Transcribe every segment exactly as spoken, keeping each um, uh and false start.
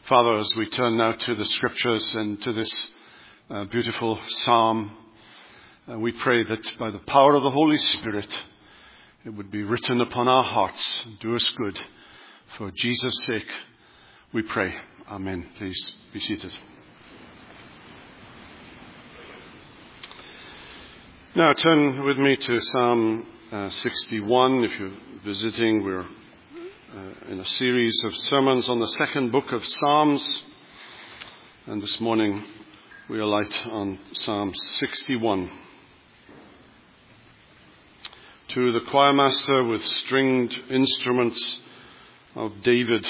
Father, as we turn now to the scriptures and to this uh, beautiful psalm, uh, we pray that by the power of the Holy Spirit, it would be written upon our hearts and do us good. For Jesus' sake, we pray. Amen. Please be seated. Now turn with me to Psalm uh, sixty-one. If you're visiting, we're Uh, in a series of sermons on the second book of Psalms, and this morning we alight on Psalm sixty-one. To the choirmaster with stringed instruments of David.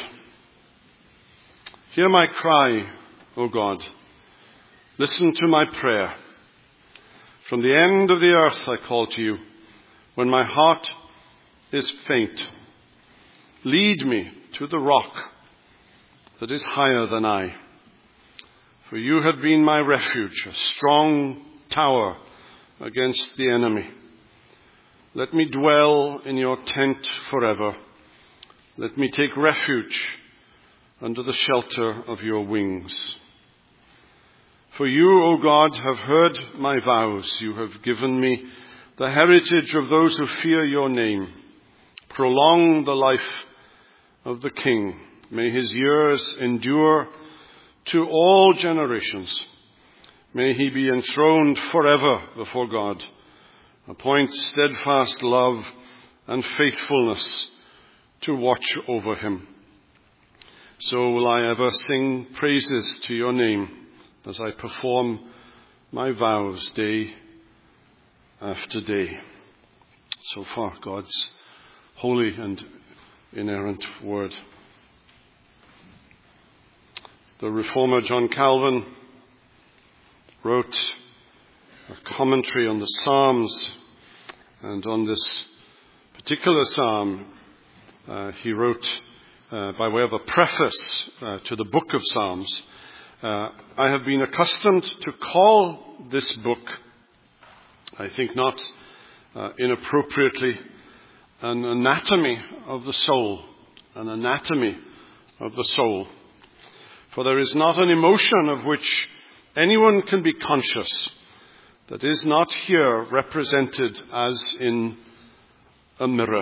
Hear my cry, O God. Listen to my prayer. From the end of the earth I call to you, when my heart is faint. Lead me to the rock that is higher than I. For you have been my refuge, a strong tower against the enemy. Let me dwell in your tent forever. Let me take refuge under the shelter of your wings. For you, O God, have heard my vows. You have given me the heritage of those who fear your name. Prolong the life of the King. May his years endure to all generations. May he be enthroned forever before God. Appoint steadfast love and faithfulness to watch over him. So will I ever sing praises to your name as I perform my vows day after day. So far, God's holy and inerrant word. The reformer John Calvin wrote a commentary on the Psalms, and on this particular psalm uh, he wrote uh, by way of a preface uh, to the book of Psalms, uh, I have been accustomed to call this book, I think not uh, inappropriately, an anatomy of the soul, an anatomy of the soul. For there is not an emotion of which anyone can be conscious that is not here represented as in a mirror.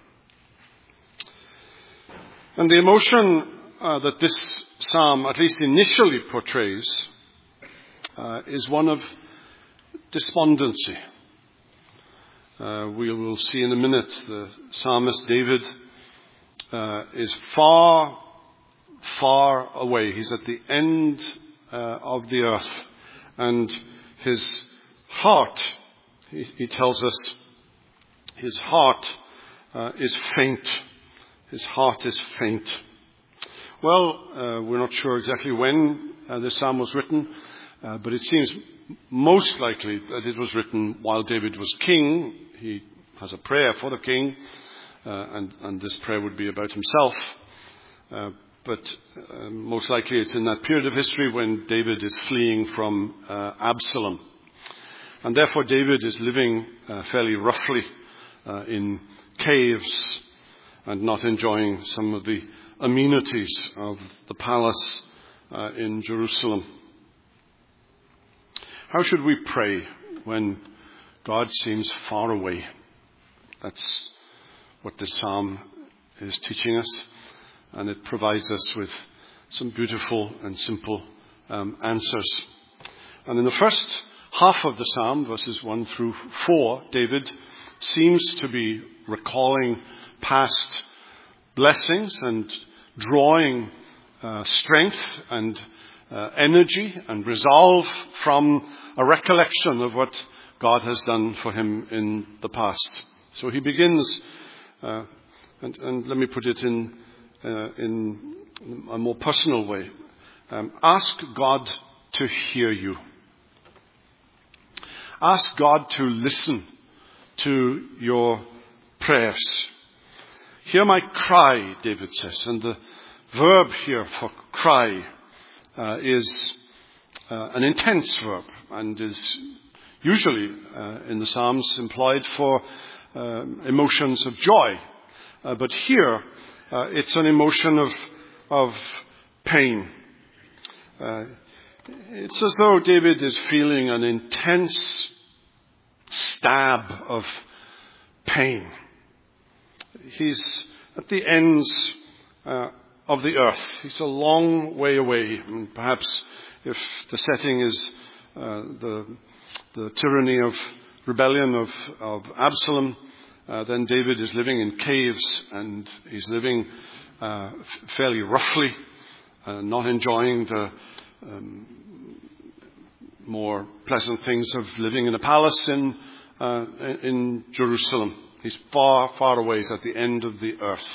And the emotion uh, that this psalm, at least initially portrays, uh, is one of despondency. Uh, we will see in a minute the psalmist David uh, is far, far away. He's at the end uh, of the earth. And his heart, he, he tells us, his heart uh, is faint. His heart is faint. Well, uh, we're not sure exactly when uh, this psalm was written, uh, but it seems most likely that it was written while David was king. He has a prayer for the king, uh, and, and this prayer would be about himself. Uh, but uh, most likely it's in that period of history when David is fleeing from uh, Absalom. And therefore David is living uh, fairly roughly uh, in caves and not enjoying some of the amenities of the palace uh, in Jerusalem. How should we pray when God seems far away? That's what this psalm is teaching us, and it provides us with some beautiful and simple um, answers. And in the first half of the psalm, verses one through four, David seems to be recalling past blessings and drawing uh, strength and uh, energy and resolve from a recollection of what God has done for him in the past. So he begins, uh, and, and let me put it in, uh, in a more personal way. Um, ask God to hear you. Ask God to listen to your prayers. Hear my cry, David says, and the verb here for cry uh, is uh, an intense verb and is usually uh, in the Psalms employed for uh, emotions of joy. Uh, but here uh, it's an emotion of, of pain. Uh, it's as though David is feeling an intense stab of pain. He's at the ends uh, of the earth. He's a long way away. And perhaps if the setting is uh, the the tyranny of rebellion of, of Absalom, uh, then David is living in caves, and he's living uh, f- fairly roughly, uh, not enjoying the um, more pleasant things of living in a palace in uh, in Jerusalem. He's far, far away. He's at the end of the earth.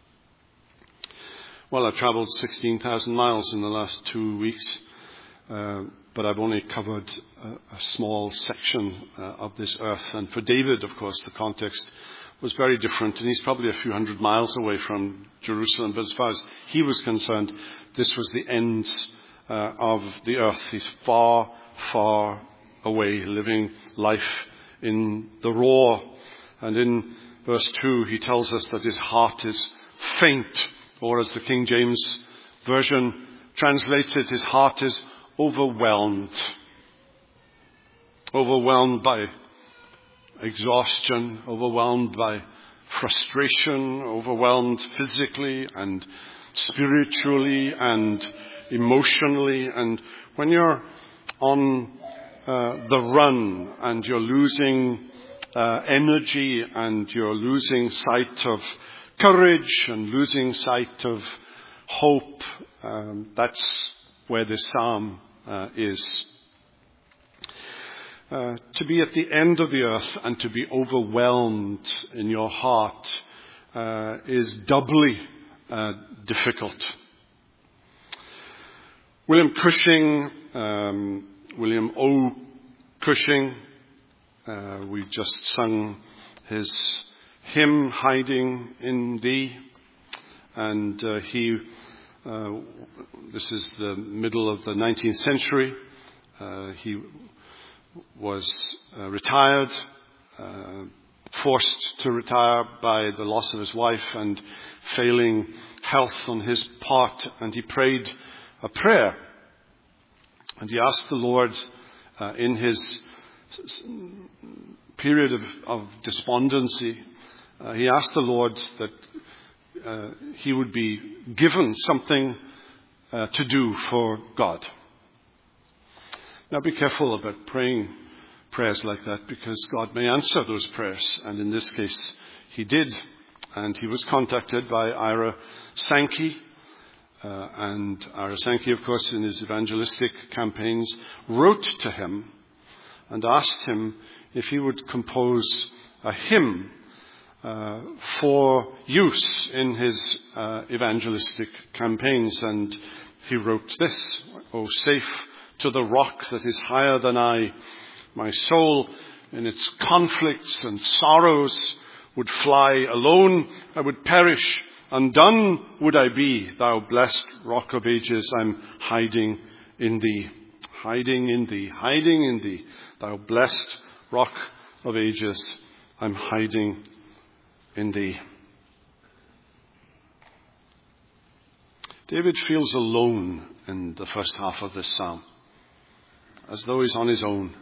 Well, I've traveled sixteen thousand miles in the last two weeks, uh, but I've only covered a, a small section uh, of this earth. And for David, of course, the context was very different. And he's probably a few hundred miles away from Jerusalem. But as far as he was concerned, this was the ends uh, of the earth. He's far, far away, living life in the raw. And in verse two, he tells us that his heart is faint, or as the King James Version translates it, his heart is overwhelmed. Overwhelmed by exhaustion, overwhelmed by frustration, overwhelmed physically and spiritually and emotionally. And when you're on uh, the run and you're losing uh, energy and you're losing sight of courage and losing sight of hope, um, that's where this psalm uh, is. Uh, to be at the end of the earth and to be overwhelmed in your heart uh, is doubly uh, difficult. William Cushing, um, William O. Cushing, uh, we just sung his hymn, Hiding in Thee, and uh, he, uh, this is the middle of the nineteenth century, uh, he was uh, retired, uh, forced to retire by the loss of his wife and failing health on his part, and he prayed a prayer, and he asked the Lord uh, in his period of, of despondency, uh, he asked the Lord that uh, he would be given something uh, to do for God. Now be careful about praying prayers like that, because God may answer those prayers. And in this case, he did. And he was contacted by Ira Sankey. Uh, and Ira Sankey, of course, in his evangelistic campaigns, wrote to him and asked him if he would compose a hymn uh, for use in his uh, evangelistic campaigns. And he wrote this: "O safe to the rock that is higher than I, my soul in its conflicts and sorrows would fly alone. I would perish, undone would I be. Thou blessed rock of ages, I'm hiding in thee." Hiding in thee, hiding in thee. Thou blessed rock of ages, I'm hiding in thee. David feels alone in the first half of this psalm, as though he's on his own.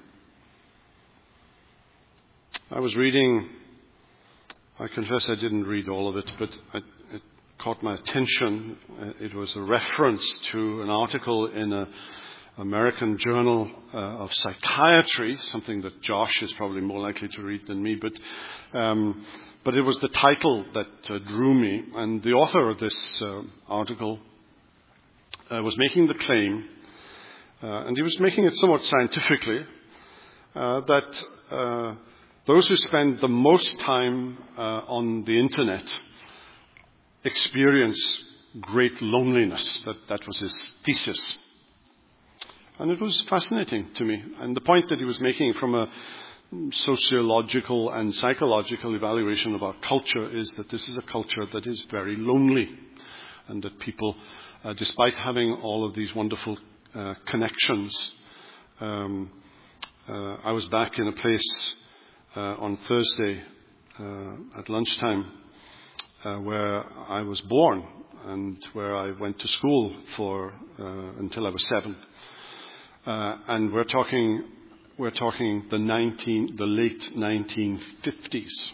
I was reading, I confess I didn't read all of it, but I, it caught my attention. It was a reference to an article in an American Journal uh, of Psychiatry, something that Josh is probably more likely to read than me, but um, but it was the title that uh, drew me. And the author of this uh, article uh, was making the claim, Uh, and he was making it somewhat scientifically, uh, that uh, those who spend the most time uh, on the internet experience great loneliness. That, that was his thesis. And it was fascinating to me. And the point that he was making from a sociological and psychological evaluation of our culture is that this is a culture that is very lonely. And that people, uh, despite having all of these wonderful Uh, connections. Um, uh, I was back in a place uh, on Thursday uh, at lunchtime uh, where I was born, and where I went to school for uh, until I was seven. Uh, and we're talking we're talking the nineteen the late nineteen fifties,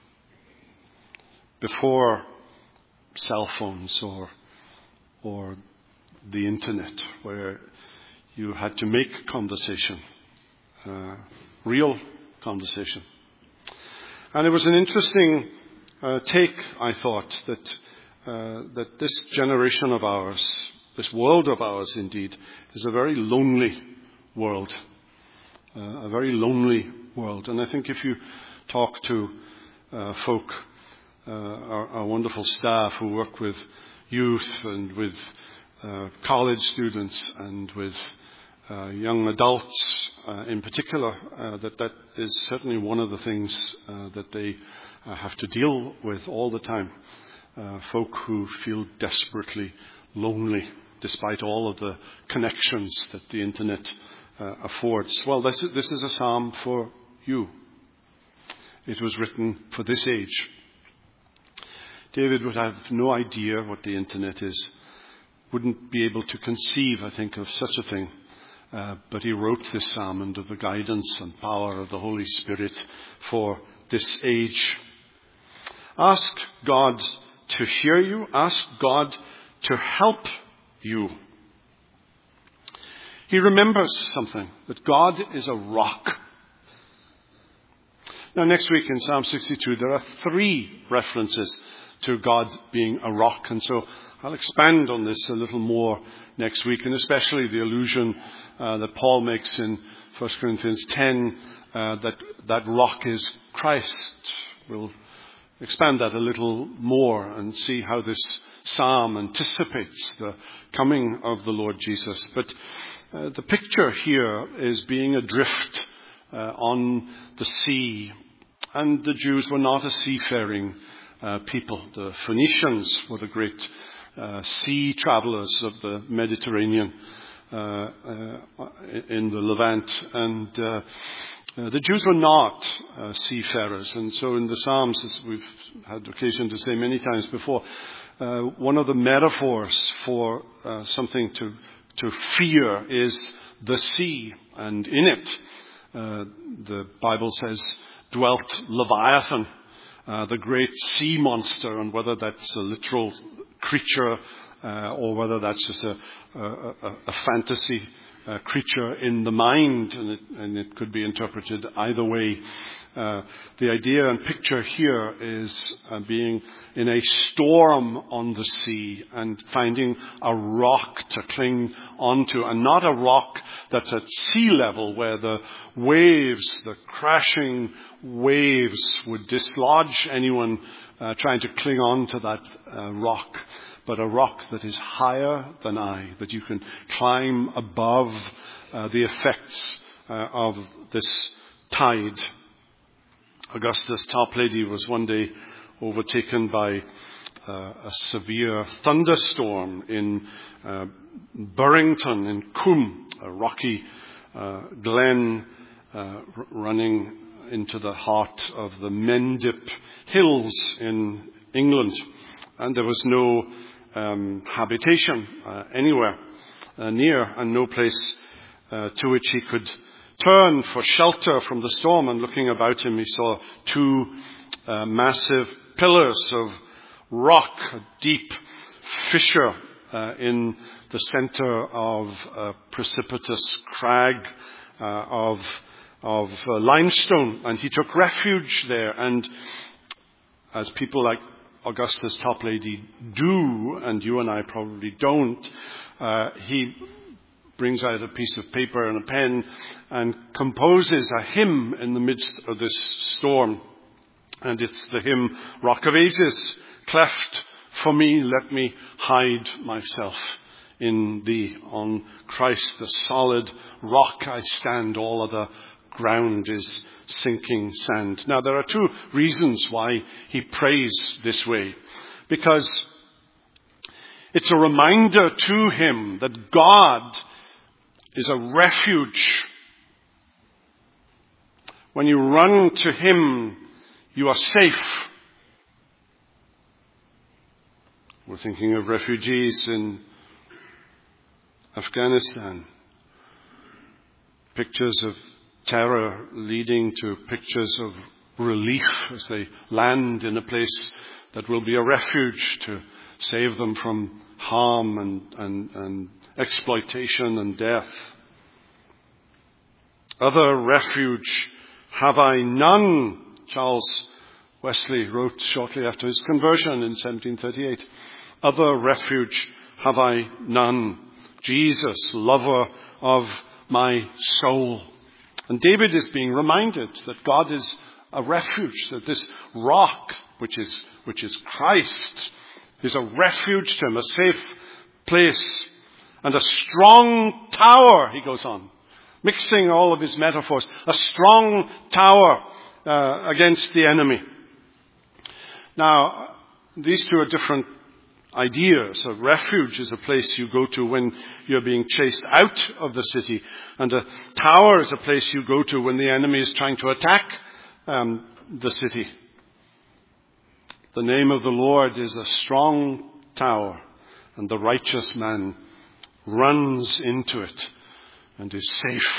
before cell phones or or the internet, where you had to make conversation, uh, real conversation. And it was an interesting uh, take, I thought, that uh, that this generation of ours, this world of ours indeed, is a very lonely world, uh, a very lonely world. And I think if you talk to uh, folk, uh, our, our wonderful staff who work with youth and with uh, college students and with uh, young adults uh, in particular, uh, that that is certainly one of the things uh, that they uh, have to deal with all the time. Uh, folk who feel desperately lonely despite all of the connections that the internet uh, affords. Well, this is, this is a psalm for you. It was written for this age. David would have no idea what the internet is, wouldn't be able to conceive, I think, of such a thing. Uh, but he wrote this psalm under the guidance and power of the Holy Spirit for this age. Ask God to hear you. Ask God to help you. He remembers something, that God is a rock. Now, next week in Psalm sixty-two, there are three references to God being a rock. And so I'll expand on this a little more next week, and especially the allusion uh, that Paul makes in First Corinthians ten, uh, that that rock is Christ. We'll expand that a little more and see how this psalm anticipates the coming of the Lord Jesus. But uh, the picture here is being adrift uh, on the sea. And the Jews were not a seafaring uh, people. The Phoenicians were the great uh, sea travelers of the Mediterranean uh, uh, in the Levant. And uh, uh, the Jews were not uh, seafarers. And so in the Psalms, as we've had occasion to say many times before, uh, one of the metaphors for uh, something to, to fear is the sea. And in it, uh, the Bible says, dwelt Leviathan, uh, the great sea monster, and whether that's a literal creature uh, or whether that's just a, a, a, a fantasy uh, creature in the mind, and it, and it could be interpreted either way. Uh, the idea and picture here is uh, being in a storm on the sea and finding a rock to cling onto, and not a rock that's at sea level where the waves, the crashing waves would dislodge anyone uh, trying to cling on to that uh, rock, but a rock that is higher than I, that you can climb above uh, the effects uh, of this tide. Augustus Toplady was one day overtaken by uh, a severe thunderstorm in uh, Burrington in Coombe, a rocky uh, glen uh, r- running into the heart of the Mendip Hills in England. And there was no um, habitation uh, anywhere uh, near, and no place uh, to which he could turn for shelter from the storm. And looking about him, he saw two uh, massive pillars of rock, a deep fissure uh, in the center of a precipitous crag uh, of of uh, limestone, and he took refuge there. And as people like Augustus Toplady do, and you and I probably don't, uh, he brings out a piece of paper and a pen and composes a hymn in the midst of this storm. And it's the hymn, Rock of Ages, cleft for me, let me hide myself in thee. On Christ, the solid rock I stand, all other ground is sinking sand. Now, there are two reasons why he prays this way. Because it's a reminder to him that God is a refuge. When you run to him, you are safe. We're thinking of refugees in Afghanistan. Pictures of terror leading to pictures of relief as they land in a place that will be a refuge to save them from harm and, and, and exploitation and death. Other refuge have I none, Charles Wesley wrote shortly after his conversion in seventeen thirty-eight. Other refuge have I none. Jesus, lover of my soul. And David is being reminded that God is a refuge, that this rock, which is, which is Christ, is a refuge to him, a safe place, and a strong tower, he goes on, mixing all of his metaphors, a strong tower uh, against the enemy. Now, these two are different ideas. A refuge is a place you go to when you're being chased out of the city, and a tower is a place you go to when the enemy is trying to attack um, the city. The name of the Lord is a strong tower, and the righteous man runs into it and is safe.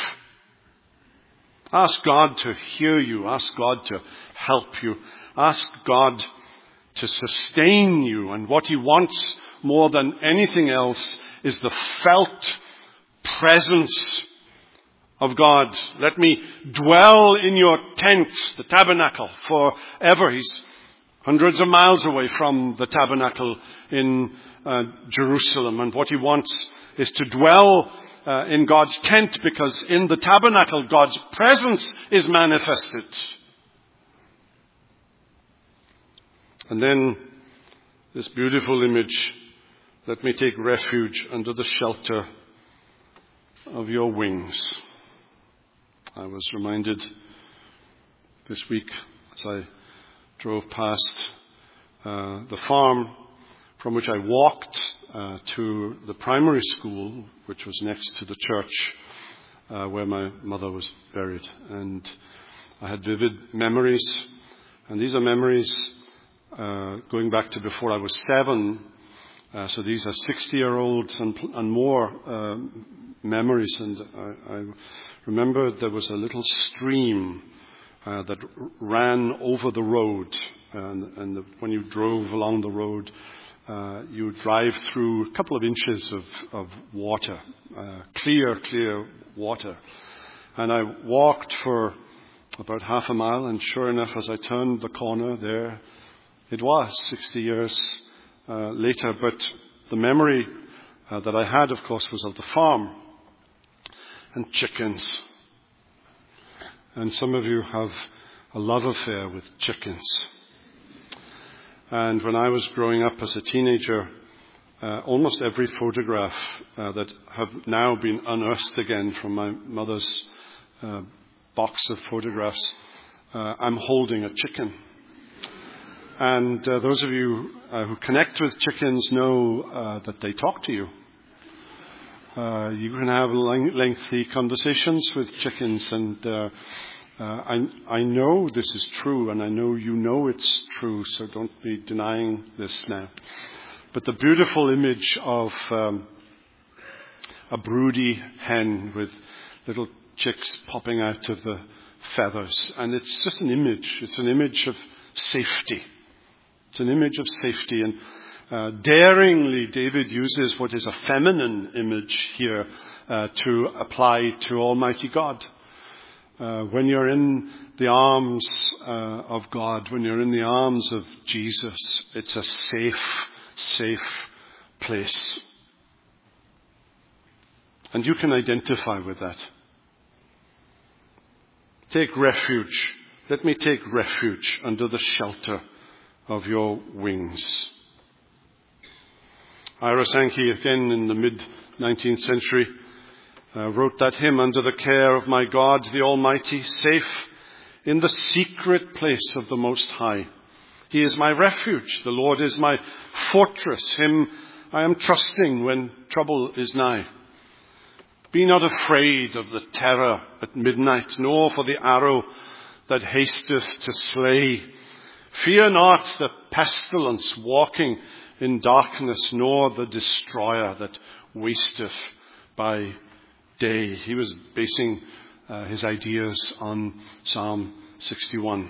Ask God to hear you. Ask God to help you. Ask God to sustain you. And what he wants more than anything else is the felt presence of God. Let me dwell in your tent, the tabernacle, forever. He's hundreds of miles away from the tabernacle in uh, Jerusalem. And what he wants is to dwell uh, in God's tent, because in the tabernacle God's presence is manifested. And then this beautiful image, let me take refuge under the shelter of your wings. I was reminded this week as I drove past uh, the farm from which I walked uh, to the primary school, which was next to the church uh, where my mother was buried. And I had vivid memories, and these are memories uh, going back to before I was seven. Uh, so these are sixty-year-olds and, and more uh, memories. And I, I remember there was a little stream uh, that r- ran over the road. And, and the, when you drove along the road, uh, you would drive through a couple of inches of, of water, uh, clear, clear water. And I walked for about half a mile, and sure enough, as I turned the corner there, it was sixty years uh, later. But the memory uh, that I had, of course, was of the farm and chickens. And some of you have a love affair with chickens. And when I was growing up as a teenager, uh, almost every photograph uh, that have now been unearthed again from my mother's uh, box of photographs, uh, I'm holding a chicken. And uh, those of you uh, who connect with chickens know uh, that they talk to you. Uh, you can have lengthy conversations with chickens, and uh, uh, I, I know this is true, and I know you know it's true, so don't be denying this now. But the beautiful image of um, a broody hen with little chicks popping out of the feathers, and it's just an image. It's an image of safety. It's an image of safety, and uh, daringly David uses what is a feminine image here uh, to apply to Almighty God. Uh, when you're in the arms uh, of God, when you're in the arms of Jesus, it's a safe, safe place. And you can identify with that. Take refuge. Let me take refuge under the shelter of your wings. Ira Sankey, again in the mid-nineteenth century, uh, wrote that hymn, "Under the care of my God, the Almighty, safe in the secret place of the Most High. He is my refuge. The Lord is my fortress. Him I am trusting when trouble is nigh. Be not afraid of the terror at midnight, nor for the arrow that hasteth to slay. Fear not the pestilence walking in darkness, nor the destroyer that wasteth by day. He was basing uh, his ideas on Psalm sixty-one.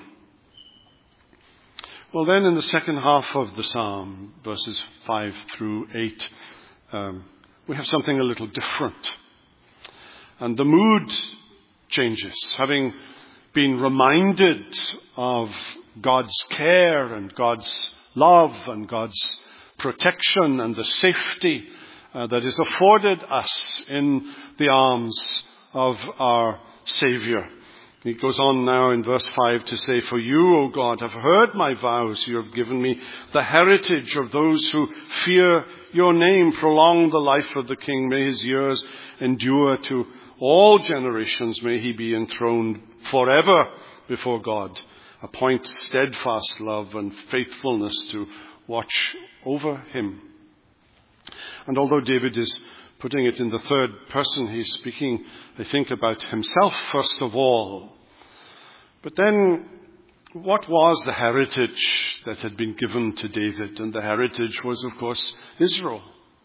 Well, then in the second half of the psalm, verses five through eight, um, we have something a little different. And the mood changes. Having been reminded of God's care and God's love and God's protection and the safety uh, that is afforded us in the arms of our Savior. He goes on now in verse five to say, "For you, O God, have heard my vows. You have given me the heritage of those who fear your name. Prolong the life of the king. May his years endure to all generations. May he be enthroned forever before God. Appoint steadfast love and faithfulness to watch over him." And although David is putting it in the third person, he's speaking, I think, about himself first of all. But then, what was the heritage that had been given to David? And the heritage was, of course, Israel.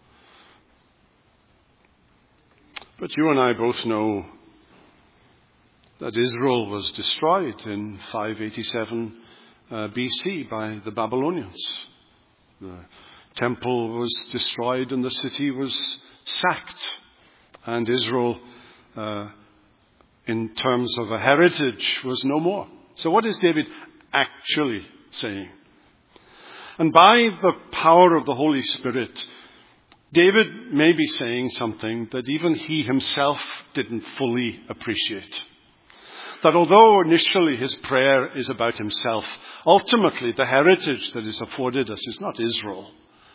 But you and I both know that Israel was destroyed in five eighty-seven uh, B C by the Babylonians. The temple was destroyed and the city was sacked. And Israel, uh, in terms of a heritage, was no more. So what is David actually saying? And by the power of the Holy Spirit, David may be saying something that even he himself didn't fully appreciate. That although initially his prayer is about himself, ultimately the heritage that is afforded us is not Israel.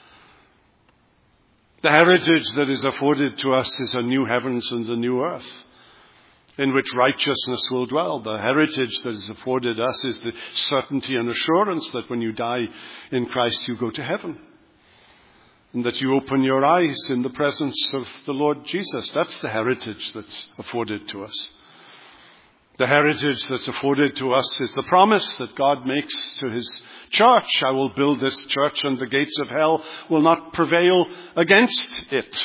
The heritage that is afforded to us is a new heavens and a new earth in which righteousness will dwell. The heritage that is afforded us is the certainty and assurance that when you die in Christ you go to heaven. And that you open your eyes in the presence of the Lord Jesus. That's the heritage that's afforded to us. The heritage that's afforded to us is the promise that God makes to his church. "I will build this church and the gates of hell will not prevail against it."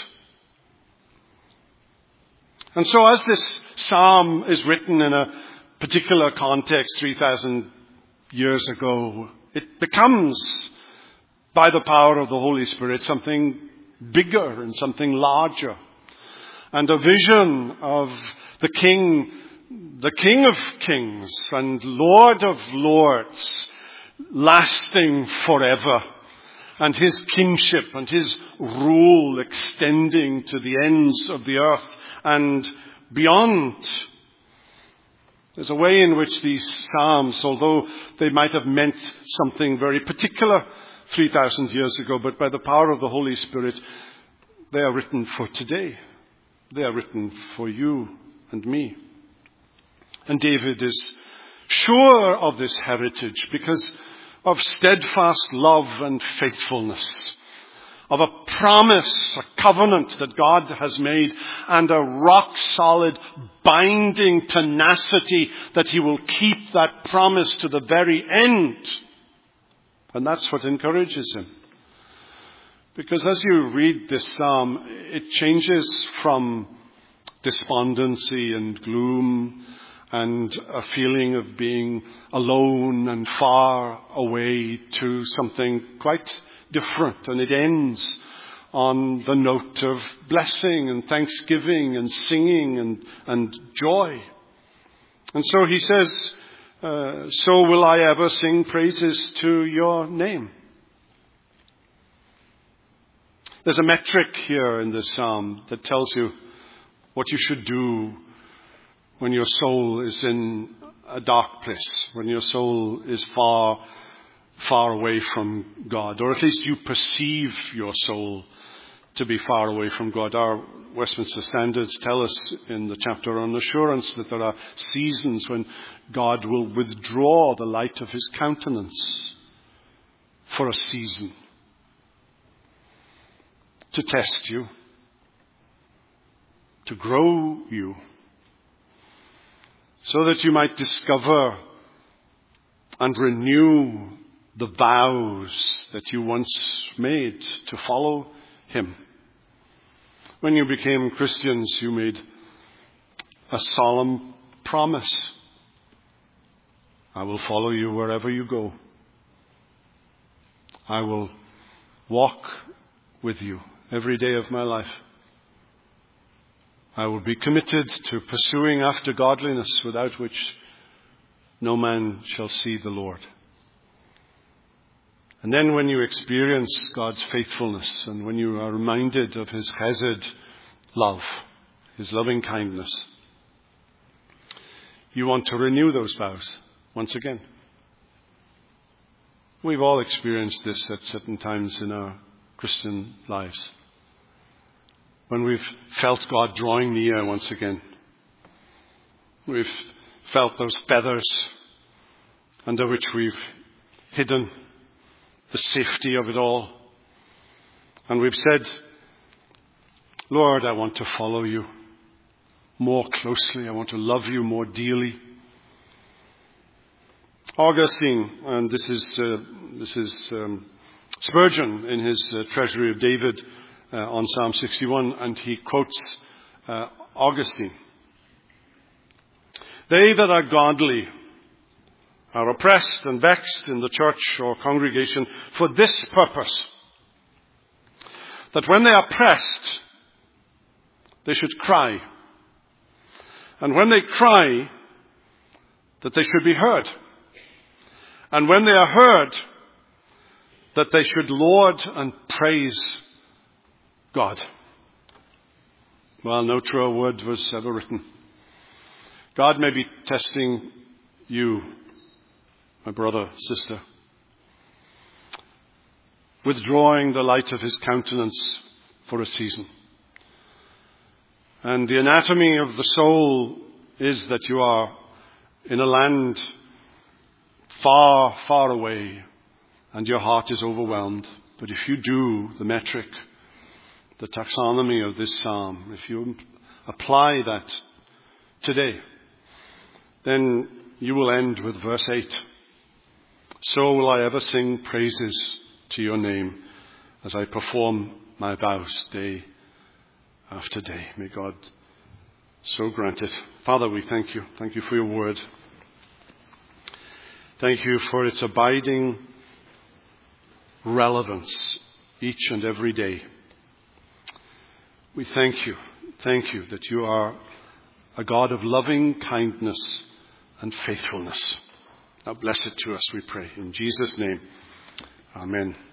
And so as this psalm is written in a particular context three thousand years ago, it becomes, by the power of the Holy Spirit, something bigger and something larger. And a vision of the King, the King of Kings and Lord of Lords, lasting forever. And his kingship and his rule extending to the ends of the earth and beyond. There's a way in which these psalms, although they might have meant something very particular three thousand years ago, but by the power of the Holy Spirit, they are written for today. They are written for you and me. And David is sure of this heritage because of steadfast love and faithfulness, of a promise, a covenant that God has made, and a rock-solid, binding tenacity that he will keep that promise to the very end. And that's what encourages him. Because as you read this psalm, it changes from despondency and gloom and a feeling of being alone and far away to something quite different. And it ends on the note of blessing and thanksgiving and singing and, and joy. And so he says, uh, so will I ever sing praises to your name. There's a metric here in this psalm that tells you what you should do when your soul is in a dark place, when your soul is far, far away from God, or at least you perceive your soul to be far away from God. Our Westminster Standards tell us in the chapter on assurance that there are seasons when God will withdraw the light of his countenance for a season to test you, to grow you, so that you might discover and renew the vows that you once made to follow him. When you became Christians, you made a solemn promise. I will follow you wherever you go. I will walk with you every day of my life. I will be committed to pursuing after godliness, without which no man shall see the Lord. And then when you experience God's faithfulness, and when you are reminded of his chesed love, his loving kindness, you want to renew those vows once again. We've all experienced this at certain times in our Christian lives, when we've felt God drawing near once again. We've felt those feathers under which we've hidden the safety of it all. And we've said, Lord, I want to follow you more closely. I want to love you more dearly. Augustine, and this is uh, this is um, Spurgeon in his uh, Treasury of David uh, on Psalm sixty-one, and he quotes uh, Augustine. They that are godly are oppressed and vexed in the church or congregation for this purpose, that when they are pressed, they should cry. And when they cry, that they should be heard. And when they are heard, that they should laud and praise God. Well, no truer word was ever written. God may be testing you, my brother, sister, withdrawing the light of his countenance for a season. And the anatomy of the soul is that you are in a land far, far away, and your heart is overwhelmed. But if you do the metric, the taxonomy of this psalm, if you apply that today, then you will end with verse eight. So will I ever sing praises to your name as I perform my vows day after day. May God so grant it. Father, we thank you. Thank you for your word. Thank you for its abiding relevance each and every day. We thank you. Thank you that you are a God of loving kindness and faithfulness. Now bless it to us, we pray. In Jesus' name, amen.